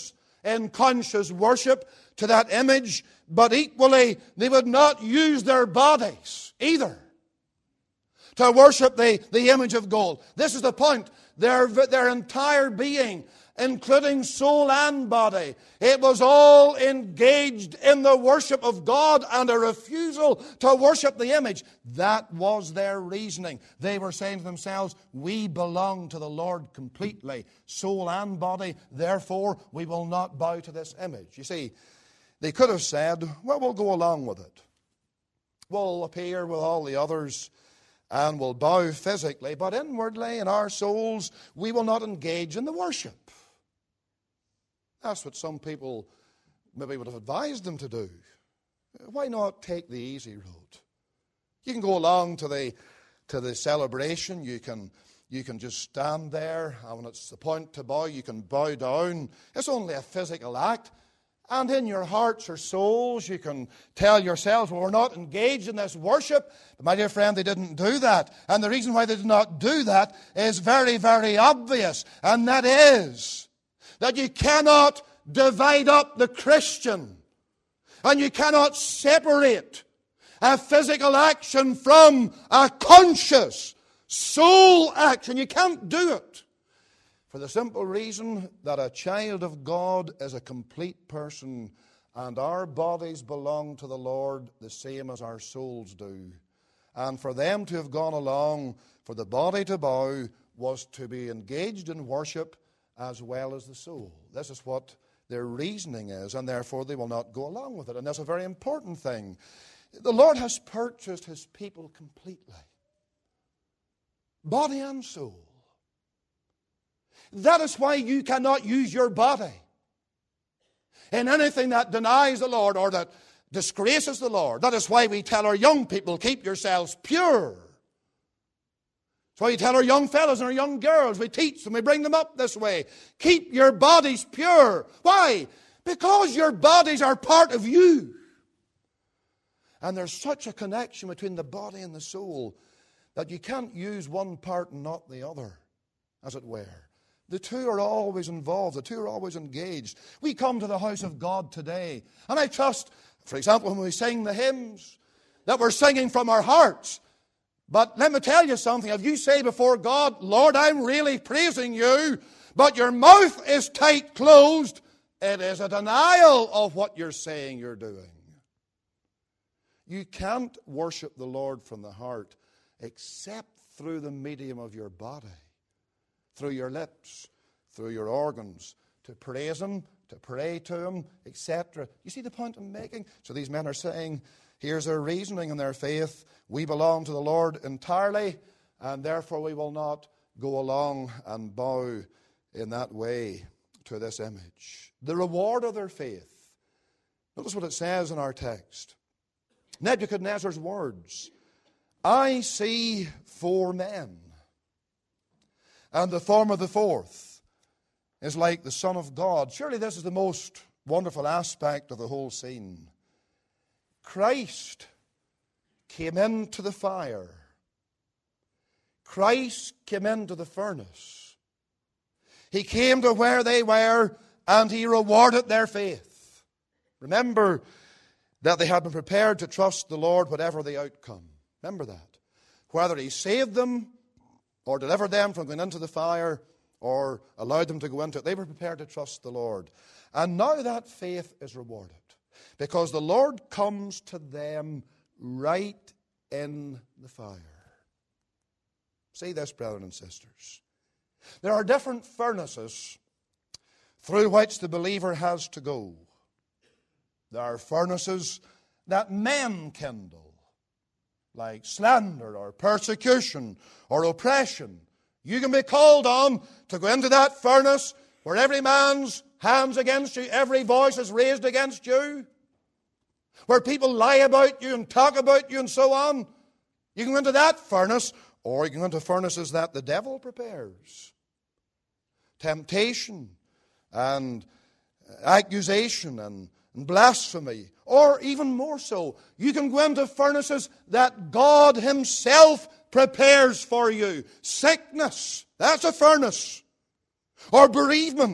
in conscious worship to that image, but equally they would not use their bodies either to worship the, the image of gold. This is the point. Their, their entire being, including soul and body, it was all engaged in the worship of God and a refusal to worship the image. That was their reasoning. They were saying to themselves, we belong to the Lord completely, soul and body, therefore we will not bow to this image. You see, they could have said, well, we'll go along with it. We'll appear with all the others and we'll bow physically, but inwardly in our souls we will not engage in the worship. That's what some people maybe would have advised them to do. Why not take the easy road? You can go along to the to the celebration. You can you can just stand there, and when it's the point to bow, you can bow down. It's only a physical act. And in your hearts or souls, you can tell yourselves, well, we're not engaged in this worship. But my dear friend, they didn't do that. And the reason why they did not do that is very, very obvious. And that is that you cannot divide up the Christian. And you cannot separate a physical action from a conscious soul action. You can't do it. For the simple reason that a child of God is a complete person, and our bodies belong to the Lord the same as our souls do. And for them to have gone along, for the body to bow, was to be engaged in worship as well as the soul. This is what their reasoning is, and therefore they will not go along with it. And that's a very important thing. The Lord has purchased His people completely, body and soul. That is why you cannot use your body in anything that denies the Lord or that disgraces the Lord. That is why we tell our young people, keep yourselves pure. That's why we tell our young fellows and our young girls, we teach them, we bring them up this way. Keep your bodies pure. Why? Because your bodies are part of you. And there's such a connection between the body and the soul that you can't use one part and not the other, as it were. The two are always involved. The two are always engaged. We come to the house of God today, and I trust, for example, when we sing the hymns, that we're singing from our hearts. But let me tell you something. If you say before God, Lord, I'm really praising you, but your mouth is tight closed, it is a denial of what you're saying you're doing. You can't worship the Lord from the heart except through the medium of your body. Through your lips, through your organs, to praise Him, to pray to Him, et cetera. You see the point I'm making? So these men are saying, here's their reasoning and their faith. We belong to the Lord entirely, and therefore we will not go along and bow in that way to this image. The reward of their faith. Notice what it says in our text. Nebuchadnezzar's words. I see four men, and the form of the fourth is like the Son of God. Surely this is the most wonderful aspect of the whole scene. Christ came into the fire. Christ came into the furnace. He came to where they were, and He rewarded their faith. Remember that they had been prepared to trust the Lord whatever the outcome. Remember that. Whether He saved them or delivered them from going into the fire, or allowed them to go into it, they were prepared to trust the Lord. And now that faith is rewarded, because the Lord comes to them right in the fire. See this, brethren and sisters. There are different furnaces through which the believer has to go. There are furnaces that men kindle, like slander or persecution or oppression. You can be called on to go into that furnace where every man's hands against you, every voice is raised against you, where people lie about you and talk about you and so on. You can go into that furnace, or you can go into furnaces that the devil prepares. Temptation and accusation and and blasphemy, or even more so, you can go into furnaces that God Himself prepares for you. Sickness, that's a furnace. Or bereavement,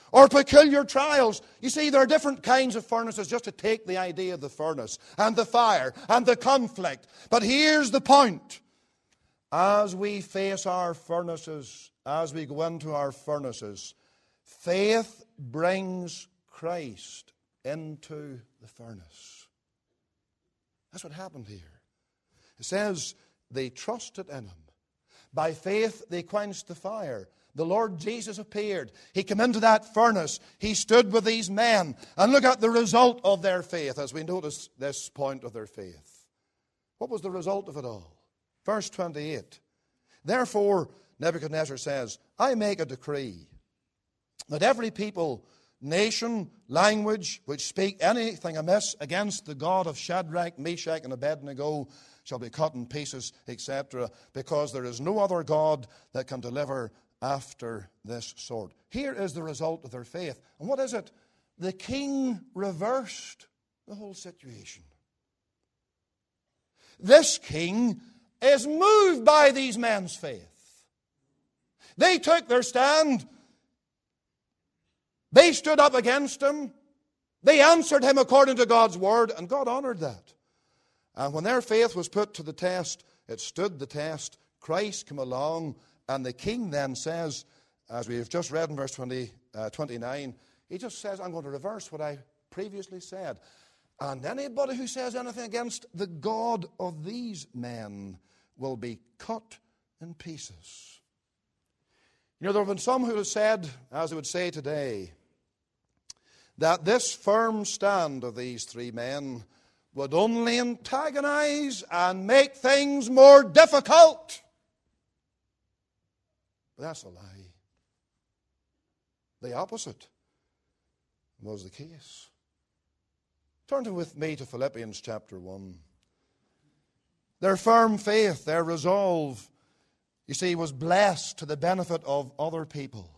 or peculiar trials. You see, there are different kinds of furnaces, just to take the idea of the furnace and the fire and the conflict. But here's the point. As we face our furnaces, as we go into our furnaces, faith brings Christ into the furnace. That's what happened here. It says they trusted in him. By faith they quenched the fire. The Lord Jesus appeared. He came into that furnace. He stood with these men. And look at the result of their faith as we notice this point of their faith. What was the result of it all? Verse twenty-eight. Therefore, Nebuchadnezzar says, I make a decree that every people, nation, language, which speak anything amiss against the God of Shadrach, Meshach, and Abednego shall be cut in pieces, et cetera, because there is no other God that can deliver after this sort. Here is the result of their faith. And what is it? The king reversed the whole situation. This king is moved by these men's faith. They took their stand. They stood up against him. They answered him according to God's word, and God honored that. And when their faith was put to the test, it stood the test. Christ came along, and the king then says, as we have just read in verse twenty, uh, twenty-nine, he just says, I'm going to reverse what I previously said. And anybody who says anything against the God of these men will be cut in pieces. You know, there have been some who have said, as they would say today, that this firm stand of these three men would only antagonize and make things more difficult. But that's a lie. The opposite was the case. Turn to with me to Philippians chapter one. Their firm faith, their resolve, you see, was blessed to the benefit of other people.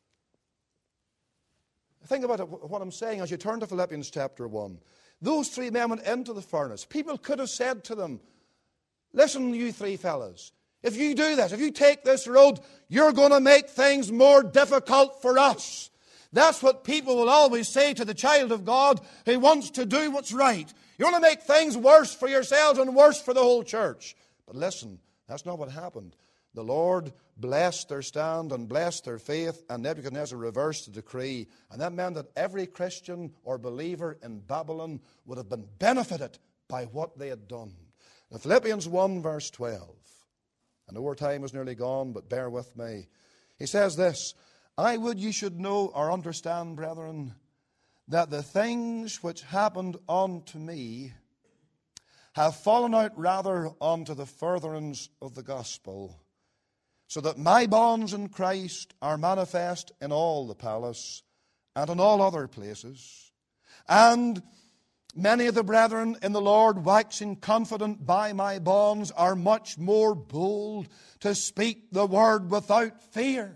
Think about it, what I'm saying as you turn to Philippians chapter one. Those three men went into the furnace. People could have said to them, listen, you three fellas, if you do this, if you take this road, you're going to make things more difficult for us. That's what people will always say to the child of God who wants to do what's right. You're going to make things worse for yourselves and worse for the whole church. But listen, that's not what happened. The Lord blessed their stand and blessed their faith, and Nebuchadnezzar reversed the decree. And that meant that every Christian or believer in Babylon would have been benefited by what they had done. Now, Philippians one verse twelve. I know our time is nearly gone, but bear with me. He says this, I would you should know or understand, brethren, that the things which happened unto me have fallen out rather unto the furtherance of the gospel, so that my bonds in Christ are manifest in all the palace and in all other places. And many of the brethren in the Lord, waxing confident by my bonds, are much more bold to speak the word without fear.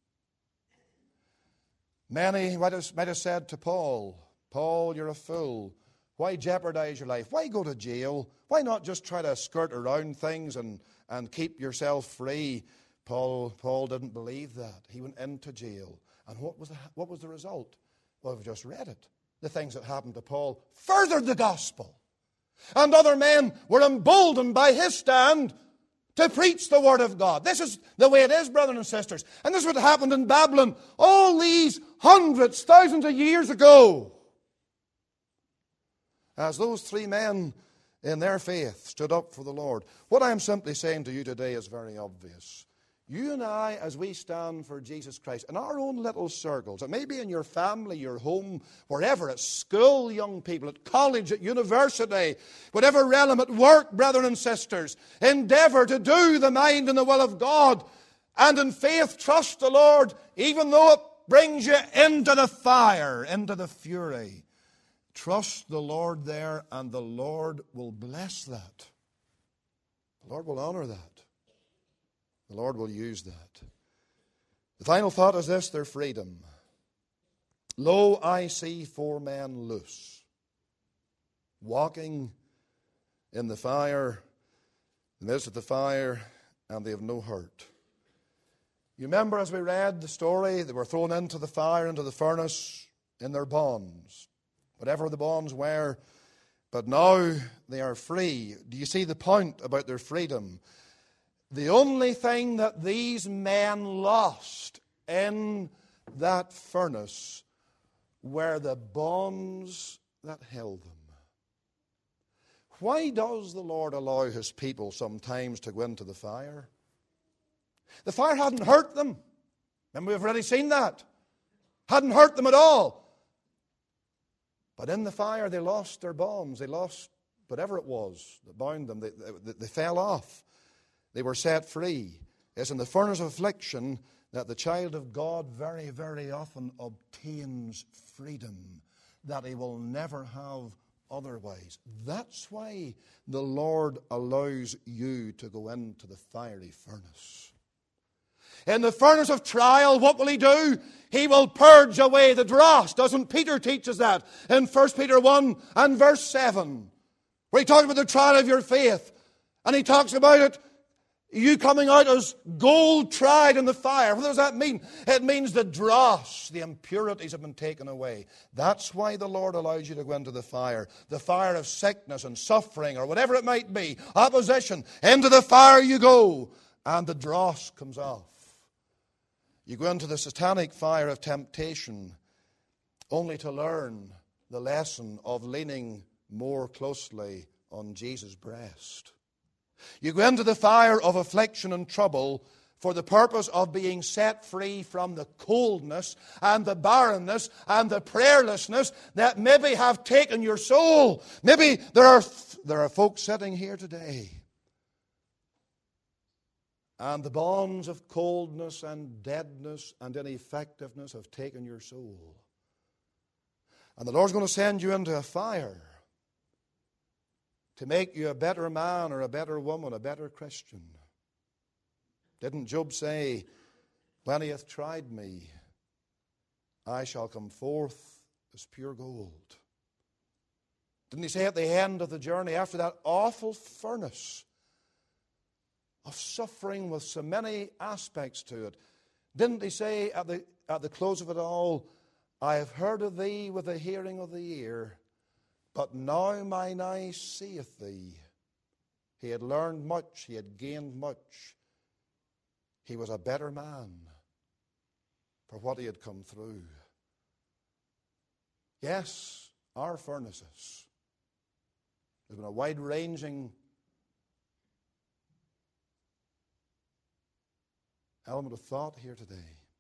Many might have, might have said to Paul, Paul, you're a fool. Why jeopardize your life? Why go to jail? Why not just try to skirt around things and, and keep yourself free? Paul, Paul didn't believe that. He went into jail. And what was the, what was the result? Well, we've just read it. The things that happened to Paul furthered the gospel. And other men were emboldened by his stand to preach the word of God. This is the way it is, brothers and sisters. And this is what happened in Babylon all these hundreds, thousands of years ago. As those three men in their faith stood up for the Lord. What I am simply saying to you today is very obvious. You and I, as we stand for Jesus Christ, in our own little circles, it may be in your family, your home, wherever, at school, young people, at college, at university, whatever realm, at work, brethren and sisters, endeavor to do the mind and the will of God, and in faith trust the Lord, even though it brings you into the fire, into the fury. Trust the Lord there, and the Lord will bless that. The Lord will honor that. The Lord will use that. The final thought is this, their freedom. Lo, I see four men loose, walking in the fire, in the midst of the fire, and they have no hurt. You remember as we read the story, they were thrown into the fire, into the furnace, in their bonds, whatever the bonds were. But now they are free. Do you see the point about their freedom? The only thing that these men lost in that furnace were the bonds that held them. Why does the Lord allow his people sometimes to go into the fire? The fire hadn't hurt them. And we've already seen that. Hadn't hurt them at all. But in the fire they lost their bonds. They lost whatever it was that bound them. They, they, they fell off. They were set free. It's in the furnace of affliction that the child of God very, very often obtains freedom that he will never have otherwise. That's why the Lord allows you to go into the fiery furnace. In the furnace of trial, what will he do? He will purge away the dross. Doesn't Peter teach us that in First Peter one and verse seven? Where he talks about the trial of your faith. And he talks about it, you coming out as gold tried in the fire. What does that mean? It means the dross, the impurities have been taken away. That's why the Lord allows you to go into the fire. The fire of sickness and suffering or whatever it might be. Opposition. Into the fire you go. And the dross comes off. You go into the satanic fire of temptation only to learn the lesson of leaning more closely on Jesus' breast. You go into the fire of affliction and trouble for the purpose of being set free from the coldness and the barrenness and the prayerlessness that maybe have taken your soul. Maybe there are, there are folks sitting here today, and the bonds of coldness and deadness and ineffectiveness have taken your soul. And the Lord's going to send you into a fire to make you a better man or a better woman, a better Christian. Didn't Job say, when he hath tried me, I shall come forth as pure gold? Didn't he say at the end of the journey, after that awful furnace of suffering with so many aspects to it, didn't he say at the, at the close of it all, I have heard of thee with the hearing of the ear, but now mine eye seeth thee. He had learned much, he had gained much. He was a better man for what he had come through. Yes, our furnaces. There's been a wide-ranging element of thought here today.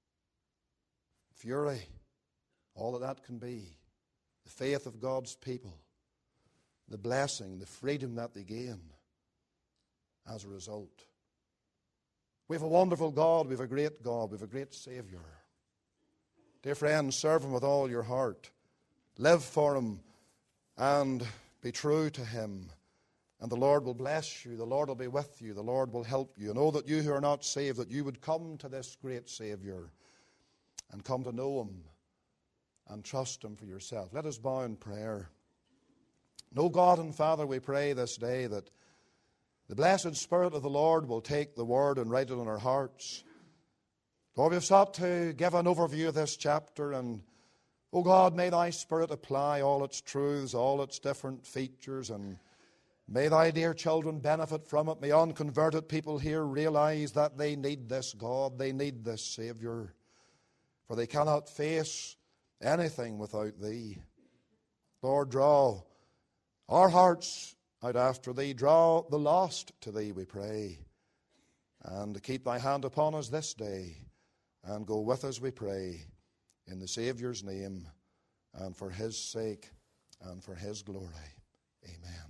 Fury, all that that can be. The faith of God's people. The blessing, the freedom that they gain as a result. We have a wonderful God. We have a great God. We have a great Savior. Dear friends, serve Him with all your heart. Live for Him and be true to Him. And the Lord will bless you. The Lord will be with you. The Lord will help you. Know that you who are not saved, that you would come to this great Savior and come to know Him and trust Him for yourself. Let us bow in prayer. Know, God and Father, we pray this day that the blessed Spirit of the Lord will take the Word and write it on our hearts. Lord, we've sought to give an overview of this chapter, and, oh God, may Thy Spirit apply all its truths, all its different features, and may Thy dear children benefit from it. May unconverted people here realize that they need this God, they need this Savior, for they cannot face anything without Thee. Lord, draw our hearts out after Thee. Draw the lost to Thee, we pray. And keep Thy hand upon us this day. And go with us, we pray, in the Saviour's name, and for His sake, and for His glory. Amen.